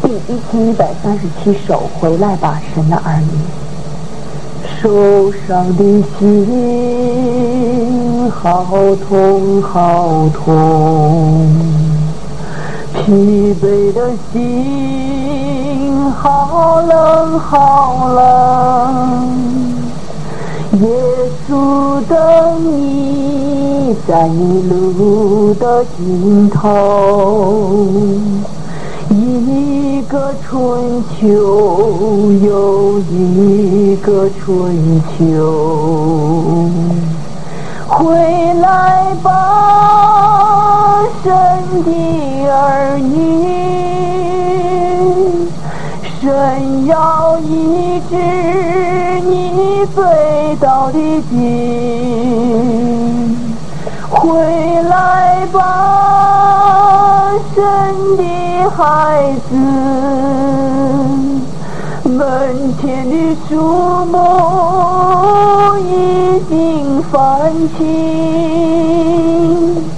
第1137首，回来吧，神的儿女。受伤的心好痛好痛，疲惫的心好冷好冷，耶稣等你在你路的尽头，一个春秋又一个春秋，回来吧，神的儿女，神要医治你醉倒的病，回来吧，神的孩子，门前的树木已经泛青，